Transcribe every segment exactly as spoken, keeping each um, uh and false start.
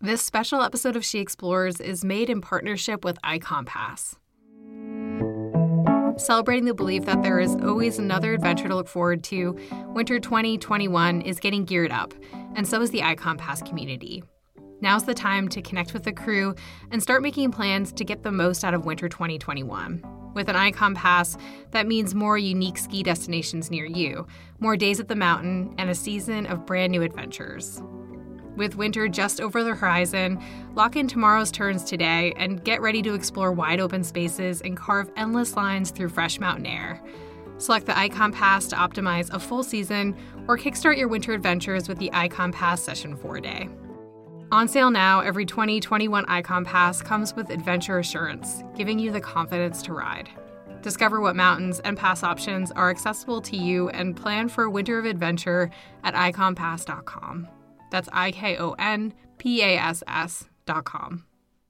This special episode of She Explores is made in partnership with iCompass. Celebrating the belief that there is always another adventure to look forward to, Winter twenty twenty-one is getting geared up, and so is the iCompass community. Now's the time to connect with the crew and start making plans to get the most out of Winter twenty twenty-one. With an iCompass, that means more unique ski destinations near you, more days at the mountain, and a season of brand new adventures. With winter just over the horizon, lock in tomorrow's turns today and get ready to explore wide open spaces and carve endless lines through fresh mountain air. Select the iCompass to optimize a full season or kickstart your winter adventures with the iCompass Session four Day. On sale now, every twenty twenty-one iCompass comes with Adventure Assurance, giving you the confidence to ride. Discover what mountains and pass options are accessible to you and plan for a winter of adventure at i compass dot com. That's I K O N P A S S dot com.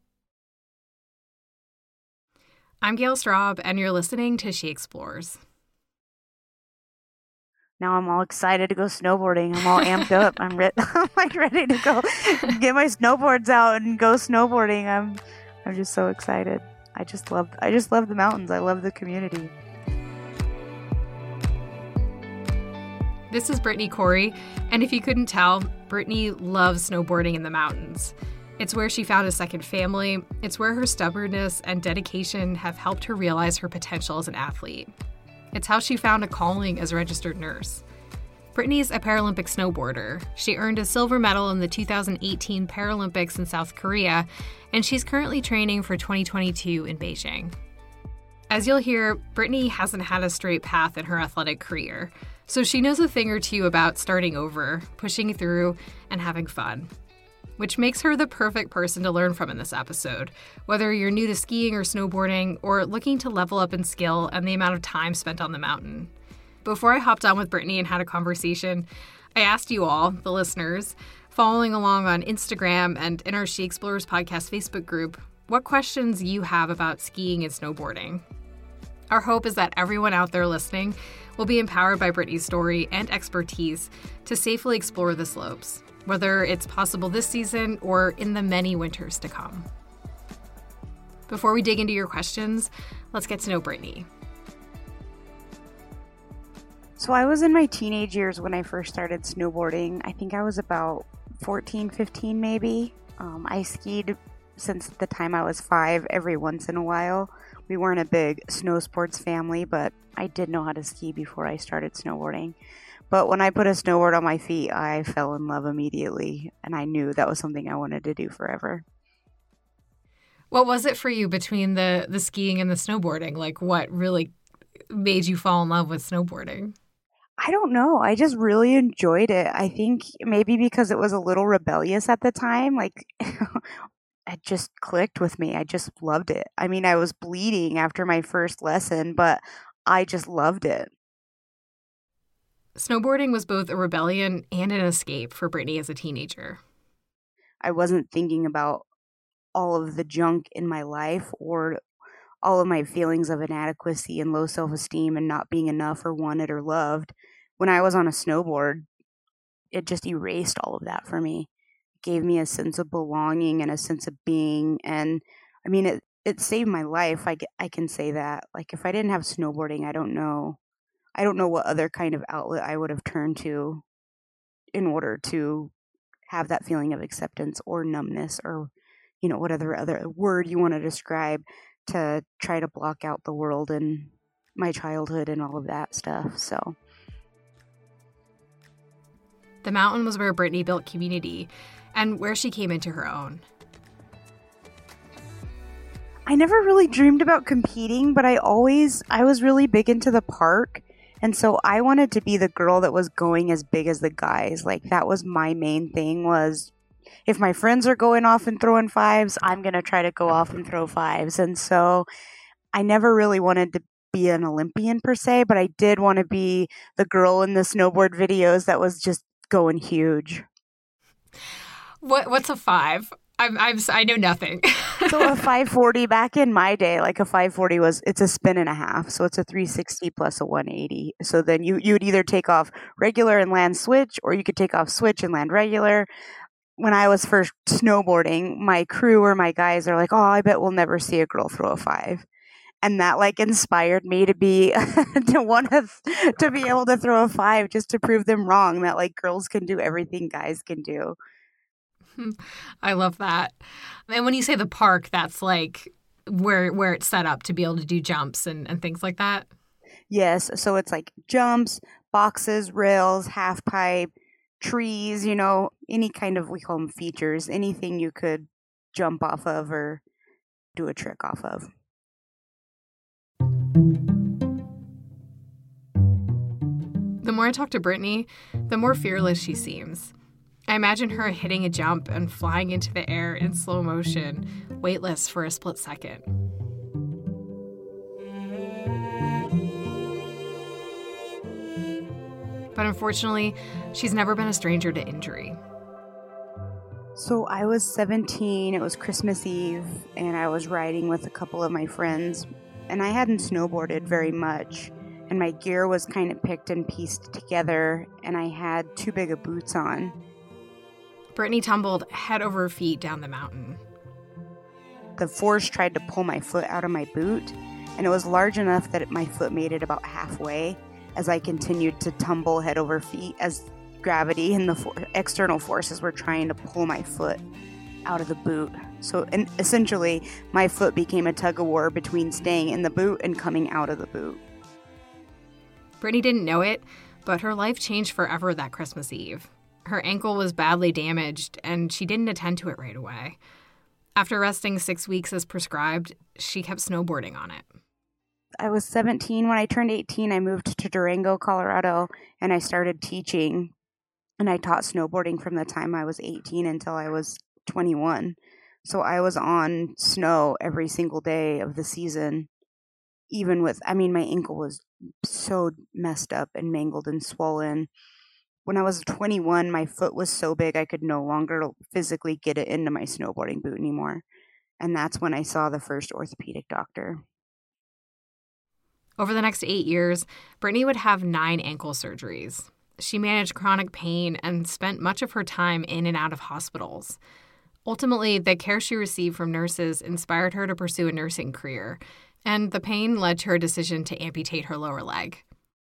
I'm Gail Straub, and you're listening to She Explores. Now I'm all excited to go snowboarding. I'm all amped up. I'm, re- I'm like ready to go get my snowboards out and go snowboarding. I'm I'm just so excited. I just love I just love the mountains. I love the community. This is Brittany Corey, and if you couldn't tell, Brittany loves snowboarding in the mountains. It's where she found a second family. It's where her stubbornness and dedication have helped her realize her potential as an athlete. It's how she found a calling as a registered nurse. Brittany's a Paralympic snowboarder. She earned a silver medal in the two thousand eighteen Paralympics in South Korea, and she's currently training for twenty twenty-two in Beijing. As you'll hear, Brittany hasn't had a straight path in her athletic career, so she knows a thing or two about starting over, pushing through, and having fun. Which makes her the perfect person to learn from in this episode, whether you're new to skiing or snowboarding, or looking to level up in skill and the amount of time spent on the mountain. Before I hopped on with Brittany and had a conversation, I asked you all, the listeners, following along on Instagram and in our She Explores podcast Facebook group, what questions you have about skiing and snowboarding. Our hope is that everyone out there listening will be empowered by Brittany's story and expertise to safely explore the slopes, whether it's possible this season or in the many winters to come. Before we dig into your questions, let's get to know Brittany. So I was in my teenage years when I first started snowboarding. I think I was about fourteen, fifteen maybe. Um, I skied since the time I was five every once in a while. We weren't a big snow sports family, but I did know how to ski before I started snowboarding. But when I put a snowboard on my feet, I fell in love immediately, and I knew that was something I wanted to do forever. What was it for you between the, the skiing and the snowboarding? Like, what really made you fall in love with snowboarding? I don't know. I just really enjoyed it. I think maybe because it was a little rebellious at the time. Like, it just clicked with me. I just loved it. I mean, I was bleeding after my first lesson, but I just loved it. Snowboarding was both a rebellion and an escape for Brittany as a teenager. I wasn't thinking about all of the junk in my life or all of my feelings of inadequacy and low self-esteem and not being enough or wanted or loved. When I was on a snowboard, it just erased all of that for me. It gave me a sense of belonging and a sense of being. And I mean, it, it saved my life. I, I can say that. Like, if I didn't have snowboarding, I don't know. I don't know what other kind of outlet I would have turned to in order to have that feeling of acceptance or numbness or, you know, whatever other word you want to describe to try to block out the world and my childhood and all of that stuff. So the mountain was where Brittany built community and where she came into her own. I never really dreamed about competing, but I always, I was really big into the park. And so I wanted to be the girl that was going as big as the guys. Like, that was my main thing, was if my friends are going off and throwing fives, I'm going to try to go off and throw fives. And so I never really wanted to be an Olympian per se, but I did want to be the girl in the snowboard videos that was just going huge. What What's a five? I'm, I'm, I know nothing. So a five forty back in my day, like a five forty was, it's a spin and a half. So it's a three sixty plus a one eighty. So then you, you would either take off regular and land switch, or you could take off switch and land regular. when I was first snowboarding, my crew or my guys are like, oh, I bet we'll never see a girl throw a five. And that like inspired me to be, to want to, to be able to throw a five just to prove them wrong that like girls can do everything guys can do. I love that. And when you say the park, that's like where where it's set up to be able to do jumps and, and things like that? Yes. So it's like jumps, boxes, rails, half pipe, trees, you know, any kind of, we call them features, anything you could jump off of or do a trick off of. The more I talk to Brittany, the more fearless she seems. I imagine her hitting a jump and flying into the air in slow motion, weightless for a split second. But unfortunately, she's never been a stranger to injury. So I was seventeen, it was Christmas Eve, and I was riding with a couple of my friends, and I hadn't snowboarded very much, and my gear was kind of picked and pieced together, and I had too big of boots on. Brittany tumbled head over feet down the mountain. The force tried to pull my foot out of my boot, and it was large enough that my foot made it about halfway as I continued to tumble head over feet as gravity and the for- external forces were trying to pull my foot out of the boot. So and essentially, my foot became a tug-of-war between staying in the boot and coming out of the boot. Brittany didn't know it, but her life changed forever that Christmas Eve. Her ankle was badly damaged, and she didn't attend to it right away. After resting six weeks as prescribed, she kept snowboarding on it. I was seventeen. When I turned eighteen, I moved to Durango, Colorado, and I started teaching. And I taught snowboarding from the time I was eighteen until I was twenty-one. So I was on snow every single day of the season, even with, I mean, my ankle was so messed up and mangled and swollen. When I was twenty-one, my foot was so big I could no longer physically get it into my snowboarding boot anymore. And that's when I saw the first orthopedic doctor. Over the next eight years, Brittany would have nine ankle surgeries. She managed chronic pain and spent much of her time in and out of hospitals. Ultimately, the care she received from nurses inspired her to pursue a nursing career, and the pain led to her decision to amputate her lower leg.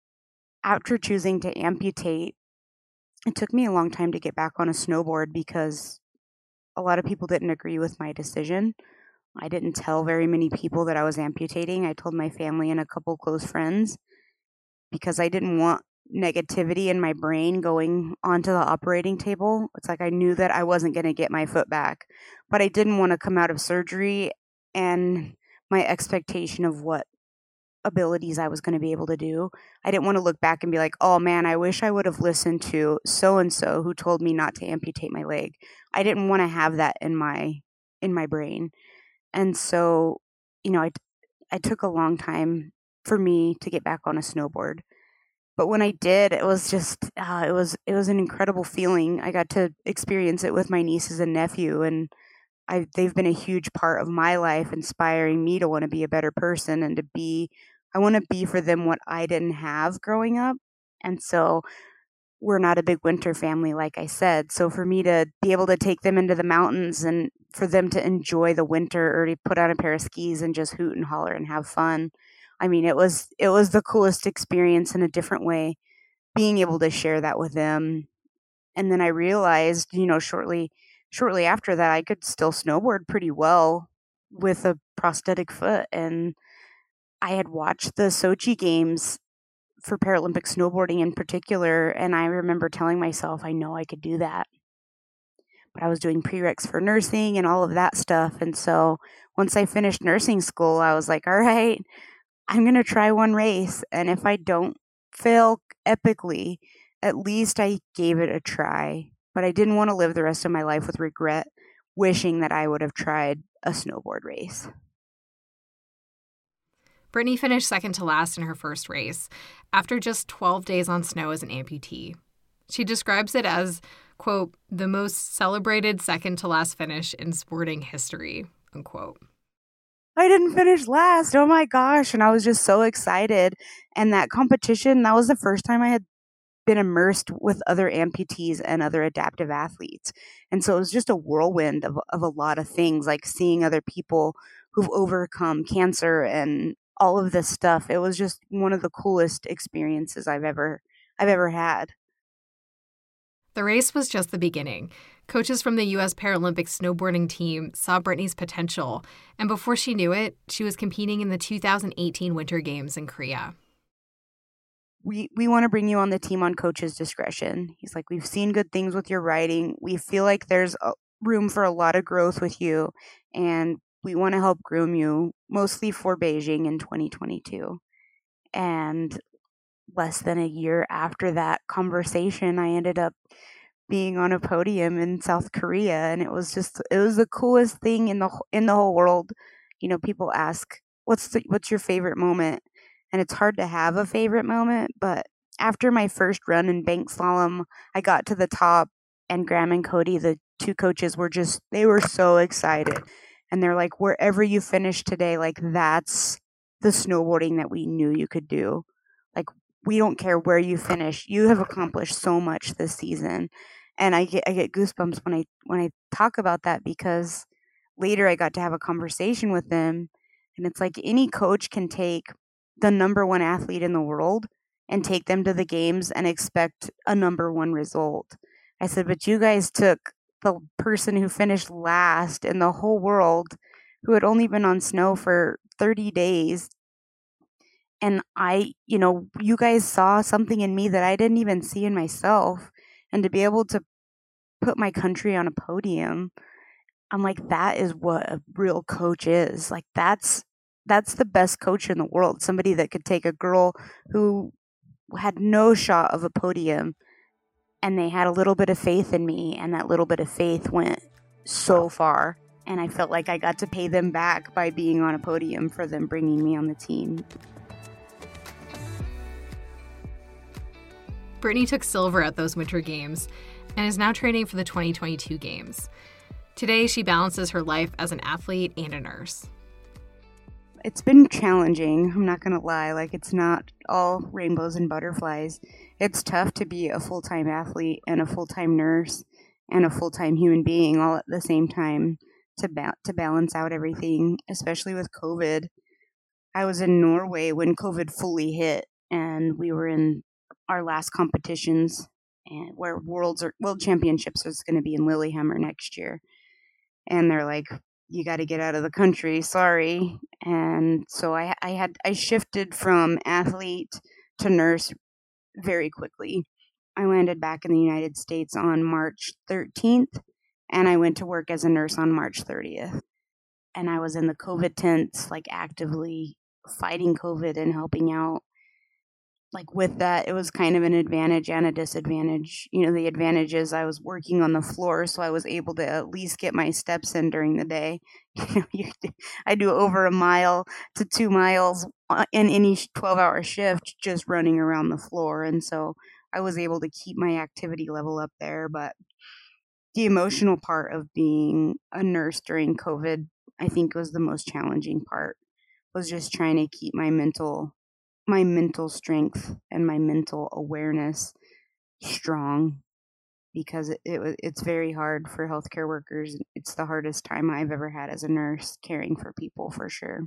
After choosing to amputate, it took me a long time to get back on a snowboard because a lot of people didn't agree with my decision. I didn't tell very many people that I was amputating. I told my family and a couple close friends because I didn't want negativity in my brain going onto the operating table. It's like I knew that I wasn't going to get my foot back, but I didn't want to come out of surgery and my expectation of what abilities I was going to be able to do. I didn't want to look back and be like, oh man, I wish I would have listened to so-and-so who told me not to amputate my leg. I didn't want to have that in my in my brain. And so, you know, I, I took a long time for me to get back on a snowboard. But when I did, it was just, uh, it was it was an incredible feeling. I got to experience it with my nieces and nephew, and I they've been a huge part of my life, inspiring me to want to be a better person and to be, I want to be for them what I didn't have growing up. And so we're not a big winter family, like I said. So for me to be able to take them into the mountains and for them to enjoy the winter or to put on a pair of skis and just hoot and holler and have fun. I mean, it was it was the coolest experience in a different way, being able to share that with them. And then I realized, you know, shortly shortly after that, I could still snowboard pretty well with a prosthetic foot. And I had watched the Sochi Games for Paralympic snowboarding in particular, and I remember telling myself, I know I could do that. But I was doing prereqs for nursing and all of that stuff. And so once I finished nursing school, I was like, all right, I'm going to try one race. And if I don't fail epically, at least I gave it a try. But I didn't want to live the rest of my life with regret, wishing that I would have tried a snowboard race. Brittany finished second to last in her first race, after just twelve days on snow as an amputee. She describes it as, quote, the most celebrated second to last finish in sporting history, unquote. I didn't finish last. Oh my gosh. And I was just so excited. And that competition, that was the first time I had been immersed with other amputees and other adaptive athletes. And so it was just a whirlwind of, of a lot of things, like seeing other people who've overcome cancer and all of this stuff. It was just one of the coolest experiences I've ever I've ever had. The race was just the beginning. Coaches from the U S Paralympic snowboarding team saw Brittany's potential, and before she knew it, she was competing in the two thousand eighteen Winter Games in Korea. We we want to bring you on the team on coach's discretion. He's like, we've seen good things with your riding. We feel like there's a, room for a lot of growth with you, and we want to help groom you, mostly for Beijing in twenty twenty-two. And less than a year after that conversation, I ended up being on a podium in South Korea, and it was just it was the coolest thing in the in the whole world. You know, people ask, "What's the, what's your favorite moment?" And it's hard to have a favorite moment, but after my first run in bank slalom, I got to the top, and Graham and Cody, the two coaches, were just they were so excited, and they're like, "Wherever you finish today, like that's the snowboarding that we knew you could do. Like, we don't care where you finish. You have accomplished so much this season." And I get I get goosebumps when I when I talk about that, because later I got to have a conversation with them, and it's like any coach can take the number one athlete in the world and take them to the games and expect a number one result. I said, but you guys took the person who finished last in the whole world, who had only been on snow for thirty days. And I, you know, you guys saw something in me that I didn't even see in myself. And to be able to put my country on a podium, I'm like, that is what a real coach is. Like, that's that's the best coach in the world. Somebody that could take a girl who had no shot of a podium, and they had a little bit of faith in me, and that little bit of faith went so far. And I felt like I got to pay them back by being on a podium for them bringing me on the team. Brittany took silver at those Winter Games and is now training for the twenty twenty-two Games. Today, she balances her life as an athlete and a nurse. It's been challenging, I'm not going to lie. Like, it's not all rainbows and butterflies. It's tough to be a full-time athlete and a full-time nurse and a full-time human being all at the same time to ba- to balance out everything, especially with COVID. I was in Norway when COVID fully hit, and we were in our last competitions, and where worlds or world championships was going to be in Lillehammer next year. And they're like, you got to get out of the country, sorry. And so I, I had I shifted from athlete to nurse very quickly. I landed back in the United States on March thirteenth, and I went to work as a nurse on March thirtieth. And I was in the COVID tents, like actively fighting COVID and helping out. Like, with that, it was kind of an advantage and a disadvantage. You know, the advantage is I was working on the floor, so I was able to at least get my steps in during the day. You know, I do over a mile to two miles in any twelve-hour shift just running around the floor, and so I was able to keep my activity level up there. But the emotional part of being a nurse during COVID, I think, was the most challenging part, was just trying to keep my mental my mental strength and my mental awareness strong, because it, it it's very hard for healthcare workers. It's the hardest time I've ever had as a nurse, caring for people, for sure.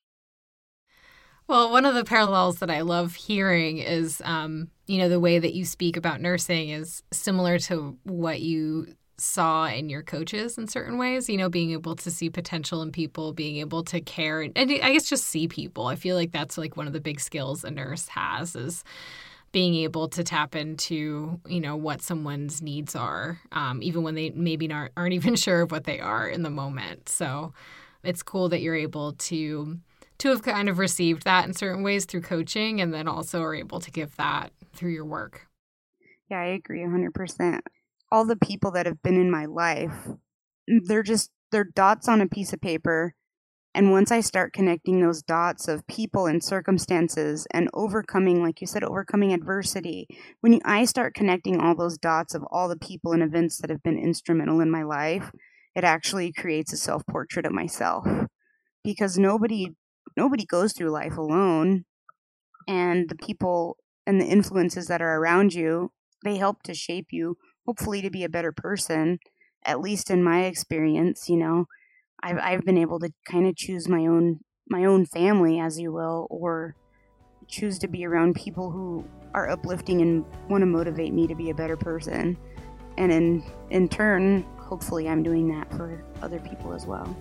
Well, one of the parallels that I love hearing is, um, you know, the way that you speak about nursing is similar to what you saw in your coaches in certain ways, you know, being able to see potential in people, being able to care, and, and I guess just see people. I feel like that's like one of the big skills a nurse has, is being able to tap into, you know, what someone's needs are, um, even when they maybe not, aren't even sure of what they are in the moment. So it's cool that you're able to to have kind of received that in certain ways through coaching, and then also are able to give that through your work. Yeah, I agree one hundred percent. All the people that have been in my life, they're just, they're dots on a piece of paper. And once I start connecting those dots of people and circumstances and overcoming, like you said, overcoming adversity, when you, I start connecting all those dots of all the people and events that have been instrumental in my life, it actually creates a self-portrait of myself. Because nobody, nobody goes through life alone. And the people and the influences that are around you, they help to shape you, hopefully to be a better person, at least in my experience. You know, I've, I've been able to kind of choose my own, my own family, as you will, or choose to be around people who are uplifting and want to motivate me to be a better person. And in, in turn, hopefully I'm doing that for other people as well.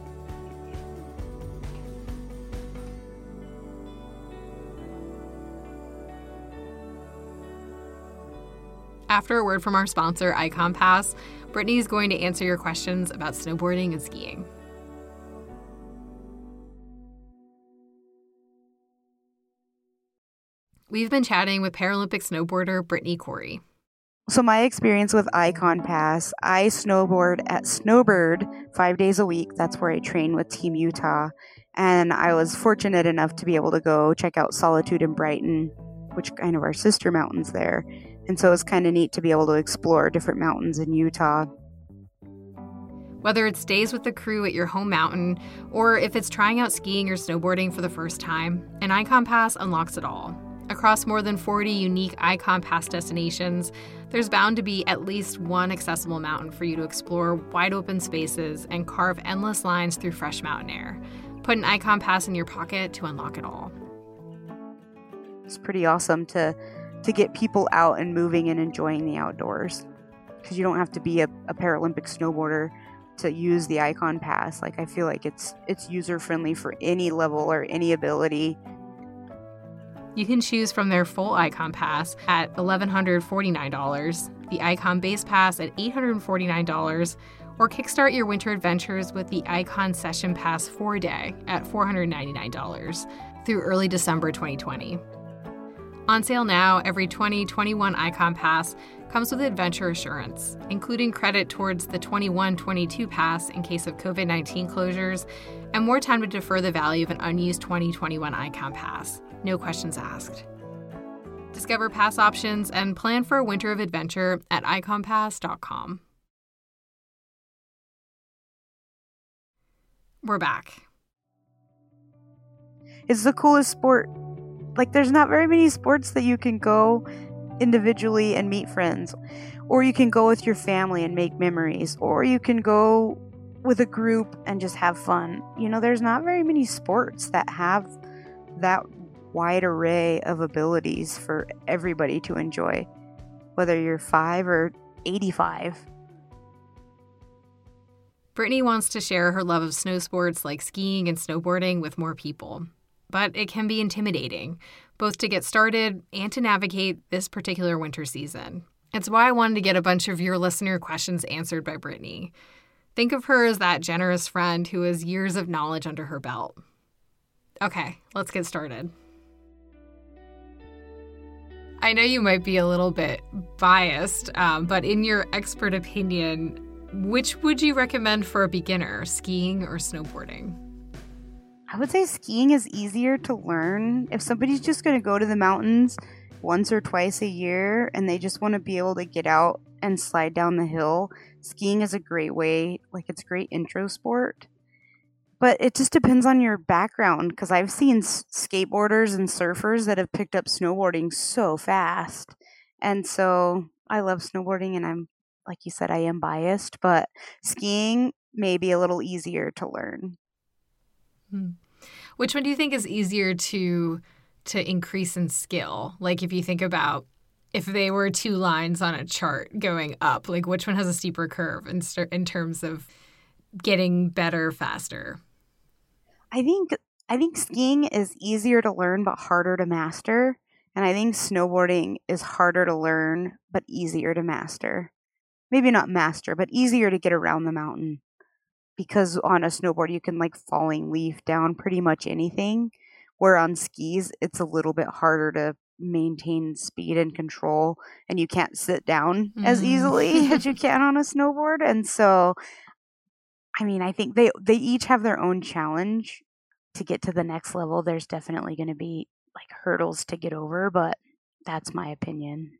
After a word from our sponsor, Ikon Pass, Brittany is going to answer your questions about snowboarding and skiing. We've been chatting with Paralympic snowboarder Brittany Corey. So my experience with Ikon Pass, I snowboard at Snowbird five days a week. That's where I train with Team Utah. And I was fortunate enough to be able to go check out Solitude in Brighton, which kind of our sister mountains there. And so it's kind of neat to be able to explore different mountains in Utah. Whether it's days with the crew at your home mountain, or if it's trying out skiing or snowboarding for the first time, an Ikon Pass unlocks it all. Across more than forty unique Ikon Pass destinations, there's bound to be at least one accessible mountain for you to explore wide open spaces and carve endless lines through fresh mountain air. Put an Ikon Pass in your pocket to unlock it all. It's pretty awesome to to get people out and moving and enjoying the outdoors, because you don't have to be a, a Paralympic snowboarder to use the Ikon Pass. Like, I feel like it's it's user friendly for any level or any ability. You can choose from their full Ikon Pass at one thousand one hundred forty-nine dollars, the Ikon Base Pass at eight hundred forty-nine dollars, or kickstart your winter adventures with the Ikon Session Pass four day at four hundred ninety-nine dollars through early December twenty twenty. On sale now, every twenty twenty-one Ikon Pass comes with Adventure Assurance, including credit towards the twenty-one twenty-two Pass in case of covid nineteen closures, and more time to defer the value of an unused twenty twenty-one Ikon Pass. No questions asked. Discover pass options and plan for a winter of adventure at ikon pass dot com. We're back. It's the coolest sport. Like, there's not very many sports that you can go individually and meet friends, or you can go with your family and make memories, or you can go with a group and just have fun. You know, there's not very many sports that have that wide array of abilities for everybody to enjoy, whether you're five or eighty-five. Brittany wants to share her love of snow sports like skiing and snowboarding with more people. But it can be intimidating, both to get started and to navigate this particular winter season. It's why I wanted to get a bunch of your listener questions answered by Brittany. Think of her as that generous friend who has years of knowledge under her belt. Okay, let's get started. I know you might be a little bit biased, um, but in your expert opinion, which would you recommend for a beginner, skiing or snowboarding? I would say skiing is easier to learn. If somebody's just going to go to the mountains once or twice a year and they just want to be able to get out and slide down the hill, skiing is a great way. Like, it's a great intro sport. But it just depends on your background, because I've seen skateboarders and surfers that have picked up snowboarding so fast. And so I love snowboarding, and I'm, like you said, I am biased, but skiing may be a little easier to learn. Hmm. Which one do you think is easier to to increase in skill? Like, if you think about if they were two lines on a chart going up, like which one has a steeper curve in, in terms of getting better faster? I think I think skiing is easier to learn but harder to master, and I think snowboarding is harder to learn but easier to master. Maybe not master, but easier to get around the mountain. Because on a snowboard, you can like falling leaf down pretty much anything, where on skis, it's a little bit harder to maintain speed and control, and you can't sit down mm. as easily as you can on a snowboard. And so, I mean, I think they, they each have their own challenge to get to the next level. There's definitely going to be like hurdles to get over, but that's my opinion.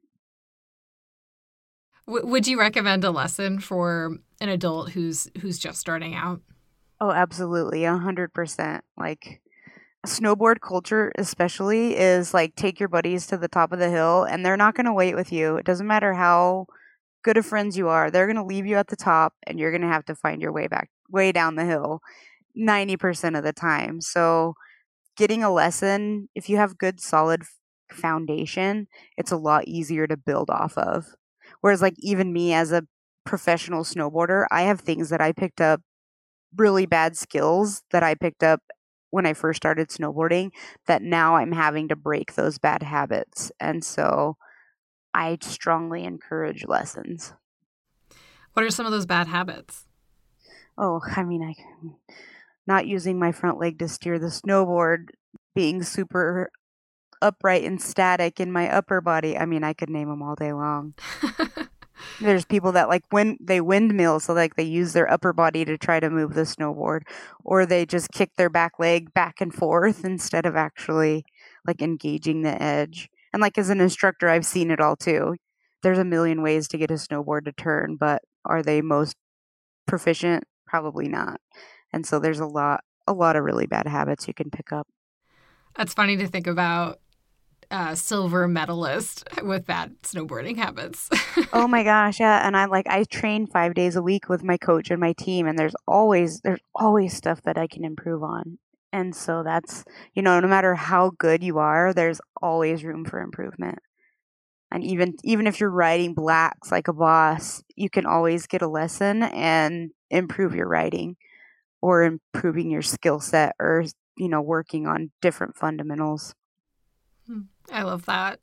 Would you recommend a lesson for an adult who's who's just starting out? Oh, absolutely. A hundred percent. Like, snowboard culture especially is like take your buddies to the top of the hill and they're not going to wait with you. It doesn't matter how good of friends you are. They're going to leave you at the top and you're going to have to find your way back way down the hill ninety percent of the time. So getting a lesson, if you have good solid f- foundation, it's a lot easier to build off of. Whereas like even me as a professional snowboarder, I have things that I picked up, really bad skills that I picked up when I first started snowboarding, that now I'm having to break those bad habits. And so I strongly encourage lessons. What are some of those bad habits? Oh, I mean, I not using my front leg to steer the snowboard, being super upright and static in my upper body. I mean, I could name them all day long. There's people that like when they windmill, so like they use their upper body to try to move the snowboard, or they just kick their back leg back and forth instead of actually like engaging the edge. And like as an instructor, I've seen it all too. There's a million ways to get a snowboard to turn, but are they most proficient? Probably not. And so there's a lot a lot of really bad habits you can pick up. That's funny to think about a silver medalist with bad snowboarding habits. Oh my gosh, yeah, and I like I train five days a week with my coach and my team, and there's always there's always stuff that I can improve on. And so that's, you know, no matter how good you are, there's always room for improvement. And even even if you're riding blacks like a boss, you can always get a lesson and improve your riding or improving your skill set or, you know, working on different fundamentals. I love that.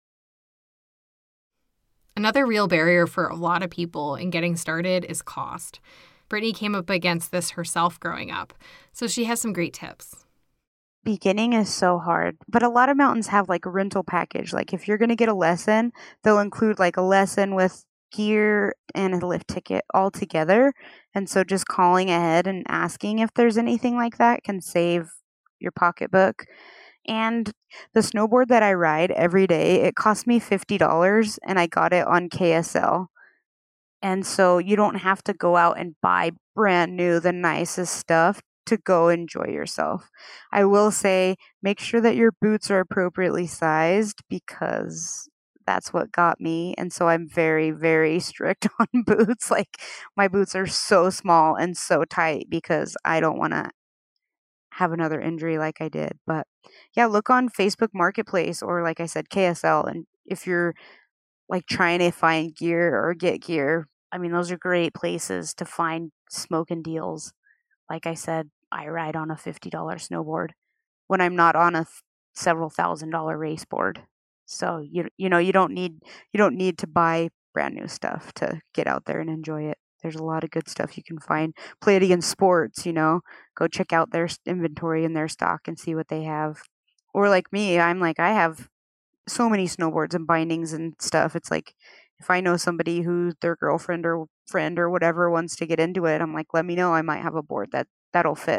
Another real barrier for a lot of people in getting started is cost. Brittany came up against this herself growing up, so she has some great tips. Beginning is so hard, but a lot of mountains have like a rental package. Like if you're going to get a lesson, they'll include like a lesson with gear and a lift ticket all together. And so just calling ahead and asking if there's anything like that can save your pocketbook. And the snowboard that I ride every day, it cost me fifty dollars and I got it on K S L. And so you don't have to go out and buy brand new, the nicest stuff to go enjoy yourself. I will say, make sure that your boots are appropriately sized because that's what got me. And so I'm very, very strict on boots. Like my boots are so small and so tight because I don't want to have another injury like I did. But yeah, look on Facebook Marketplace or like I said, K S L. And if you're like trying to find gear or get gear, I mean, those are great places to find smoking deals. Like I said, I ride on a fifty dollars snowboard when I'm not on a th- several thousand dollar race board. So you you know, you don't need you don't need to buy brand new stuff to get out there and enjoy it. There's a lot of good stuff you can find. Palladium Sports, you know, go check out their s- inventory and their stock and see what they have. Or like me, I'm like I have so many snowboards and bindings and stuff. It's like if I know somebody who their girlfriend or friend or whatever wants to get into it, I'm like, let me know. I might have a board that that'll fit.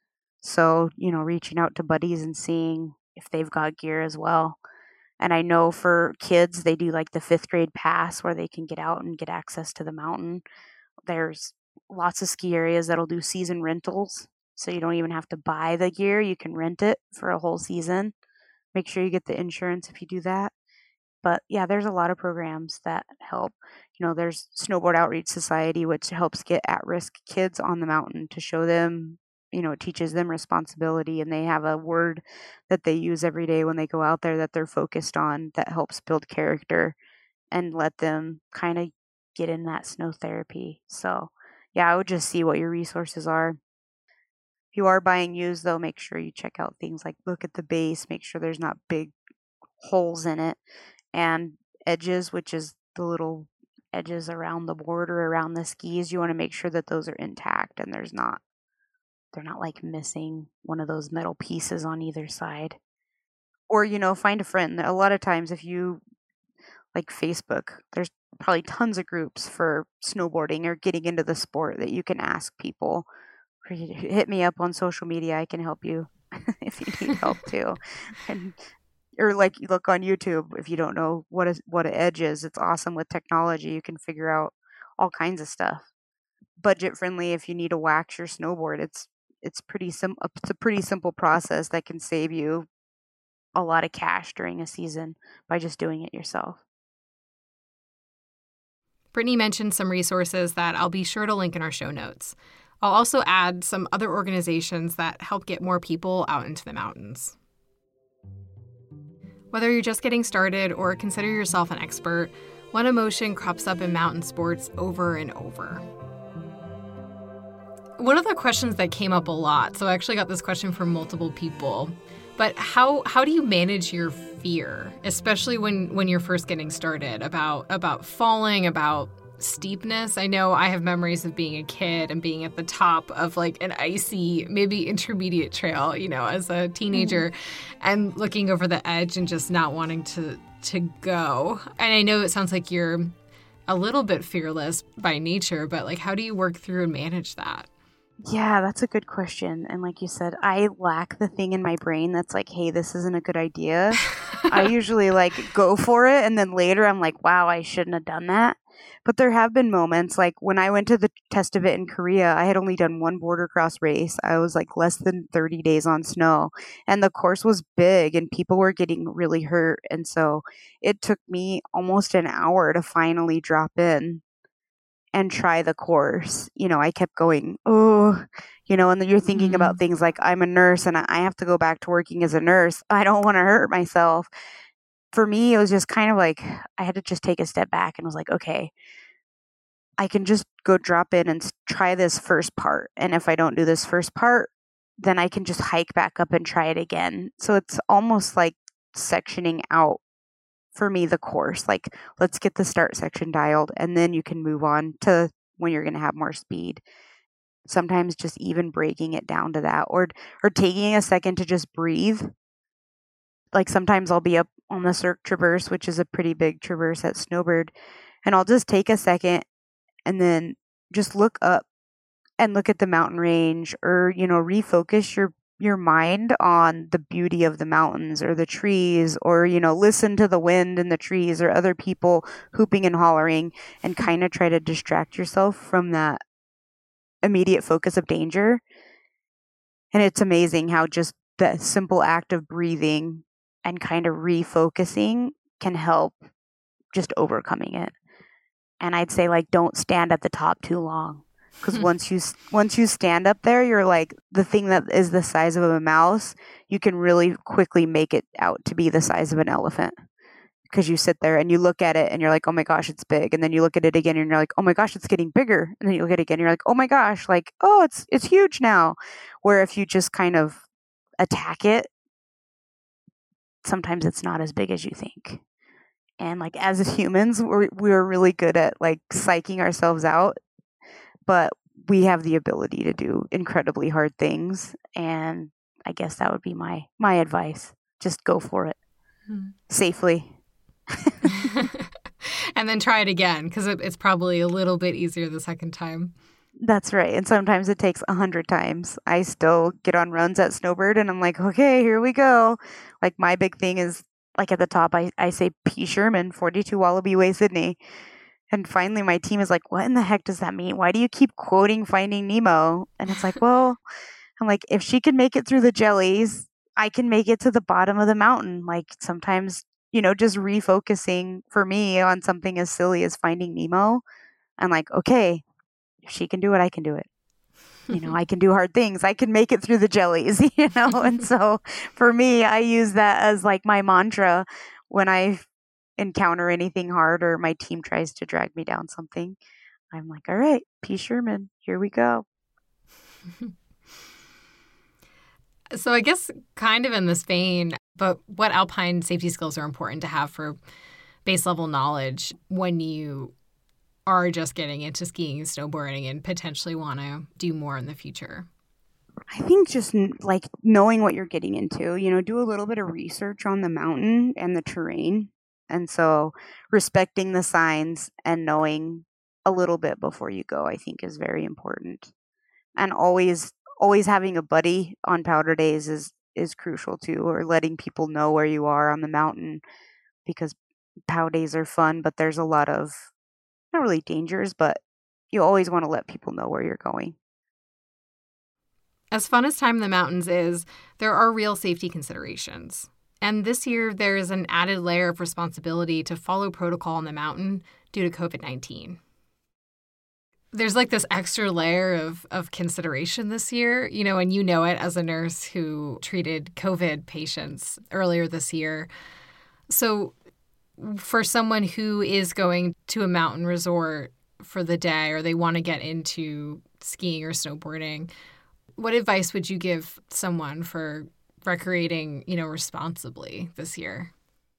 So, you know, reaching out to buddies and seeing if they've got gear as well. And I know for kids, they do like the fifth grade pass where they can get out and get access to the mountain. There's lots of ski areas that'll do season rentals. So you don't even have to buy the gear, you can rent it for a whole season. Make sure you get the insurance if you do that. But yeah, there's a lot of programs that help. You know, there's Snowboard Outreach Society, which helps get at risk kids on the mountain to show them, you know, it teaches them responsibility. And they have a word that they use every day when they go out there that they're focused on that helps build character and let them kind of get in that snow therapy. So yeah, I would just see what your resources are. If you are buying used, though, make sure you check out things like look at the base, make sure there's not big holes in it, and edges, which is the little edges around the board or around the skis. You want to make sure that those are intact and there's not, they're not like missing one of those metal pieces on either side. Or, you know, find a friend. A lot of times, if you like Facebook, there's probably tons of groups for snowboarding or getting into the sport that you can ask people. Hit me up on social media. I can help you if you need help too. And or like you look on YouTube if you don't know what is what an edge is. It's awesome with technology. You can figure out all kinds of stuff. Budget friendly if you need to wax your snowboard. It's it's pretty sim- it's a pretty simple process that can save you a lot of cash during a season by just doing it yourself. Brittany mentioned some resources that I'll be sure to link in our show notes. I'll also add some other organizations that help get more people out into the mountains. Whether you're just getting started or consider yourself an expert, one emotion crops up in mountain sports over and over. One of the questions that came up a lot, so I actually got this question from multiple people, but how how do you manage your fear, especially when, when you're first getting started, about about falling, about steepness? I know I have memories of being a kid and being at the top of like an icy, maybe intermediate trail, you know, as a teenager, mm-hmm. and looking over the edge and just not wanting to to go. And I know it sounds like you're a little bit fearless by nature, but like, how do you work through and manage that? Yeah, that's a good question. And like you said, I lack the thing in my brain that's like, hey, this isn't a good idea. I usually like go for it. And then later I'm like, wow, I shouldn't have done that. But there have been moments like when I went to the test of it in Korea, I had only done one border cross race. I was like less than thirty days on snow and the course was big and people were getting really hurt. And so it took me almost an hour to finally drop in and try the course. You know, I kept going, oh, you know, and then you're thinking mm. about things like I'm a nurse and I have to go back to working as a nurse. I don't want to hurt myself. For me, it was just kind of like I had to just take a step back and was like, okay, I can just go drop in and try this first part. And if I don't do this first part, then I can just hike back up and try it again. So it's almost like sectioning out for me the course. Like, let's get the start section dialed and then you can move on to when you're going to have more speed. Sometimes just even breaking it down to that, or or taking a second to just breathe. Like sometimes I'll be up on the Cirque Traverse, which is a pretty big traverse at Snowbird, and I'll just take a second and then just look up and look at the mountain range, or, you know, refocus your your mind on the beauty of the mountains or the trees, or, you know, listen to the wind in the trees or other people hooping and hollering, and kind of try to distract yourself from that immediate focus of danger. And it's amazing how just the simple act of breathing and kind of refocusing can help just overcoming it. And I'd say, like, don't stand at the top too long. Because once you once you stand up there, you're like, the thing that is the size of a mouse, you can really quickly make it out to be the size of an elephant. Because you sit there and you look at it and you're like, oh my gosh, it's big. And then you look at it again and you're like, oh my gosh, it's getting bigger. And then you look at it again and you're like, oh my gosh, like, oh, it's it's huge now. Where if you just kind of attack it, sometimes it's not as big as you think. And like, as humans, we're we're really good at like psyching ourselves out. But we have the ability to do incredibly hard things. And I guess that would be my, my advice. Just go for it hmm. safely. And then try it again, because it, it's probably a little bit easier the second time. That's right. And sometimes it takes a hundred times. I still get on runs at Snowbird and I'm like, okay, here we go. Like my big thing is like at the top, I, I say P. Sherman, forty-two Wallaby Way, Sydney. And finally, my team is like, what in the heck does that mean? Why do you keep quoting Finding Nemo? And it's like, well, I'm like, if she can make it through the jellies, I can make it to the bottom of the mountain. Like sometimes, you know, just refocusing for me on something as silly as Finding Nemo. I'm like, okay, if she can do it, I can do it. You know, I can do hard things. I can make it through the jellies, you know? And so for me, I use that as like my mantra when I encounter anything hard or my team tries to drag me down something. I'm like, all right, P. Sherman, here we go. So I guess kind of in this vein, but what alpine safety skills are important to have for base level knowledge when you are just getting into skiing and snowboarding and potentially want to do more in the future? I think just like knowing what you're getting into, you know, do a little bit of research on the mountain and the terrain. And so respecting the signs and knowing a little bit before you go, I think is very important. And always, always having a buddy on powder days is, is crucial too, or letting people know where you are on the mountain, because pow days are fun, but there's a lot of, not really dangers, but you always want to let people know where you're going. As fun as time in the mountains is, there are real safety considerations. And this year, there is an added layer of responsibility to follow protocol on the mountain due to covid nineteen. There's like this extra layer of, of consideration this year, you know, and you know it as a nurse who treated COVID patients earlier this year. So for someone who is going to a mountain resort for the day, or they want to get into skiing or snowboarding, what advice would you give someone for recreating, you know, responsibly this year?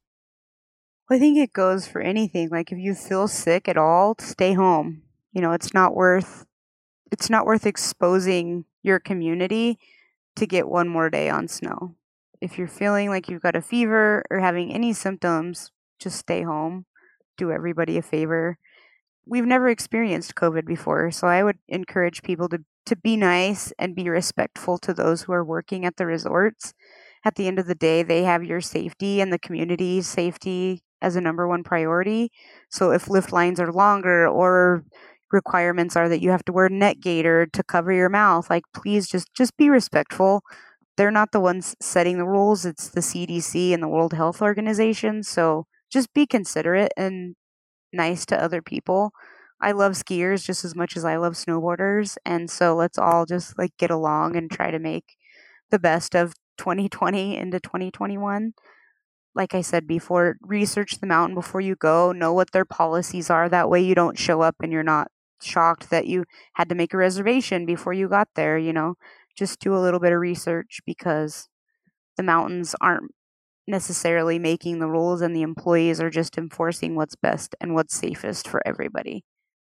I think it goes for anything. Like if you feel sick at all, stay home. You know, it's not worth it's not worth exposing your community to get one more day on snow. If you're feeling like you've got a fever or having any symptoms, just stay home. Do everybody a favor. We've never experienced COVID before, so I would encourage people to, to be nice and be respectful to those who are working at the resorts. At the end of the day, they have your safety and the community's safety as a number one priority. So if lift lines are longer or requirements are that you have to wear neck gaiter to cover your mouth, like please just, just be respectful. They're not the ones setting the rules. It's the C D C and the World Health Organization. So just be considerate and nice to other people. I love skiers just as much as I love snowboarders. And so let's all just like get along and try to make the best of twenty twenty into twenty twenty-one. Like I said before, research the mountain before you go, know what their policies are. That way you don't show up and you're not shocked that you had to make a reservation before you got there, you know. Just do a little bit of research because the mountains aren't necessarily making the rules and the employees are just enforcing what's best and what's safest for everybody.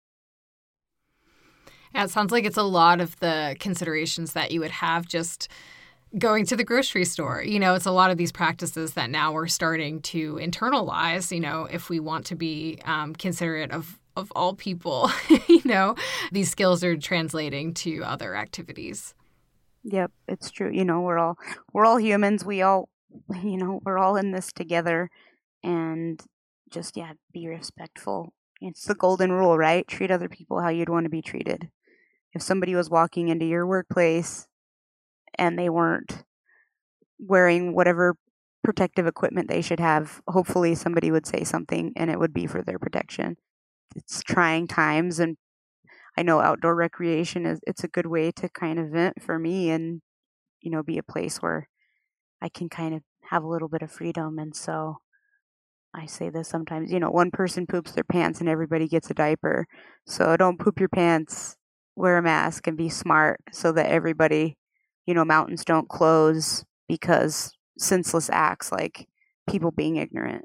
Yeah, it sounds like it's a lot of the considerations that you would have just going to the grocery store. You know, it's a lot of these practices that now we're starting to internalize, you know, if we want to be um, considerate of, of all people, you know, these skills are translating to other activities. Yep, it's true. You know, we're all we're all humans. We all, you know, we're all in this together, and just yeah, be respectful. It's the golden rule, right? Treat other people how you'd want to be treated. If somebody was walking into your workplace and they weren't wearing whatever protective equipment they should have, hopefully somebody would say something and it would be for their protection. It's trying times, and I know outdoor recreation is it's a good way to kind of vent for me and, you know, be a place where I can kind of have a little bit of freedom. And so I say this sometimes, you know, one person poops their pants and everybody gets a diaper. So don't poop your pants, wear a mask and be smart so that everybody, you know, mountains don't close because senseless acts like people being ignorant.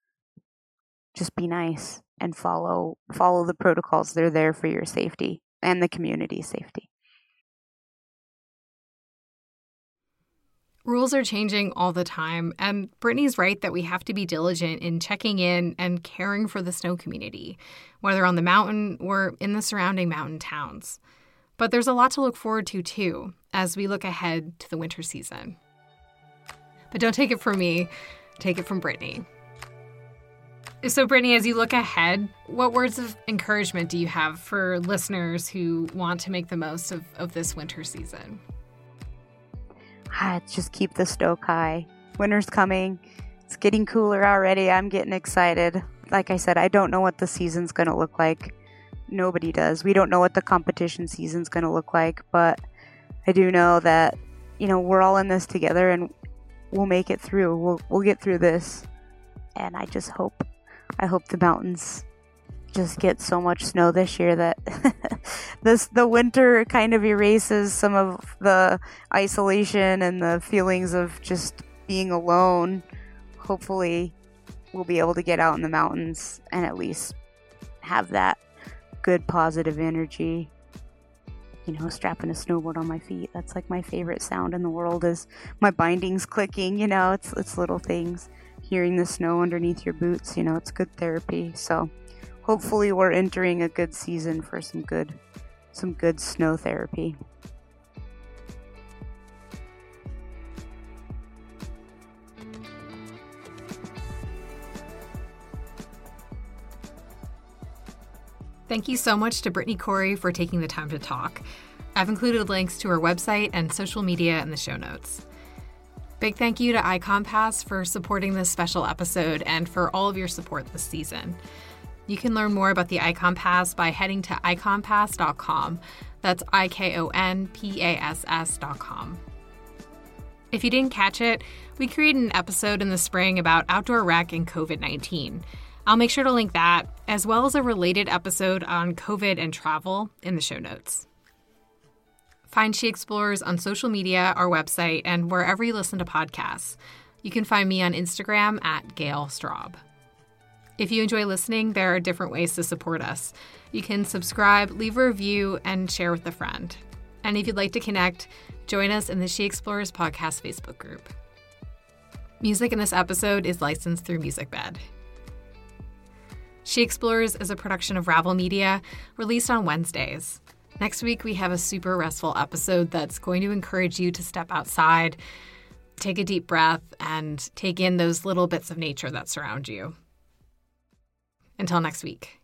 Just be nice and follow follow the protocols. They're there for your safety and the community's safety. Rules are changing all the time, and Brittany's right that we have to be diligent in checking in and caring for the snow community, whether on the mountain or in the surrounding mountain towns. But there's a lot to look forward to, too, as we look ahead to the winter season. But don't take it from me, take it from Brittany. So, Brittany, as you look ahead, what words of encouragement do you have for listeners who want to make the most of, of this winter season? Ah, just keep the stoke high. Winter's coming. It's getting cooler already. I'm getting excited. Like I said, I don't know what the season's going to look like. Nobody does. We don't know what the competition season's going to look like, but I do know that, you know, we're all in this together and we'll make it through. We'll we'll get through this. And I just hope I hope the mountains just get so much snow this year that this the winter kind of erases some of the isolation and the feelings of just being alone. Hopefully we'll be able to get out in the mountains and at least have that good positive energy. You know, strapping a snowboard on my feet. That's like my favorite sound in the world is my bindings clicking, you know, it's it's little things. Hearing the snow underneath your boots, you know, it's good therapy. So hopefully we're entering a good season for some good some good snow therapy. Thank you so much to Brittany Corey for taking the time to talk. I've included links to her website and social media in the show notes. Big thank you to iCompass for supporting this special episode and for all of your support this season. You can learn more about the iCompass by heading to iconpass dot com. That's I K O N P A S S dot com. If you didn't catch it, we created an episode in the spring about outdoor rec and covid nineteen. I'll make sure to link that, as well as a related episode on COVID and travel, in the show notes. Find She Explores on social media, our website, and wherever you listen to podcasts. You can find me on Instagram at Gail Straub. If you enjoy listening, there are different ways to support us. You can subscribe, leave a review, and share with a friend. And if you'd like to connect, join us in the She Explores podcast Facebook group. Music in this episode is licensed through MusicBed. She Explores is a production of Ravel Media, released on Wednesdays. Next week, we have a super restful episode that's going to encourage you to step outside, take a deep breath, and take in those little bits of nature that surround you. Until next week.